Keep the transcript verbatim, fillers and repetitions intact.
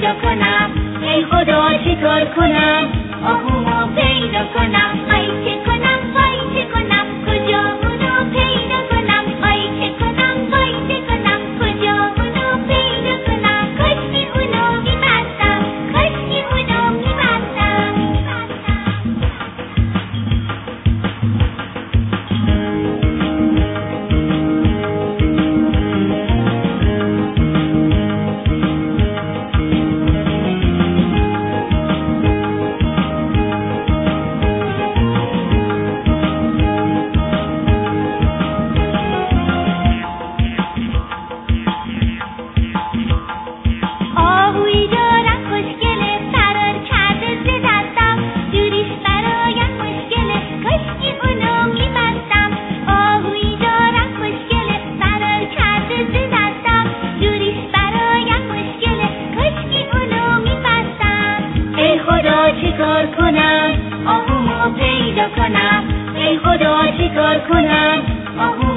پیدا کنم، ای خدا چیکار کنم آهومو پیدا کنم. آی چه کنم وای چه کنم کجا اونو پیدا کنم. آی چه کنم وای چه کنم کجا اونو پیدا کنم. کاشکی اونو میبستم، کاشکی اونو میبستم. آهویی دارم خوشگله فرار کرده ز دستم، جوریش برایم مشکله کاشکی اونو میبستم. آهویی دارم خوشگله فرار کرده ز دستم، جوریش برایم مشکله کاشکی اونو میبستم. ای خدا چیکار کنم آهومو پیدا کنم، ای خدا چیکار کنم آهو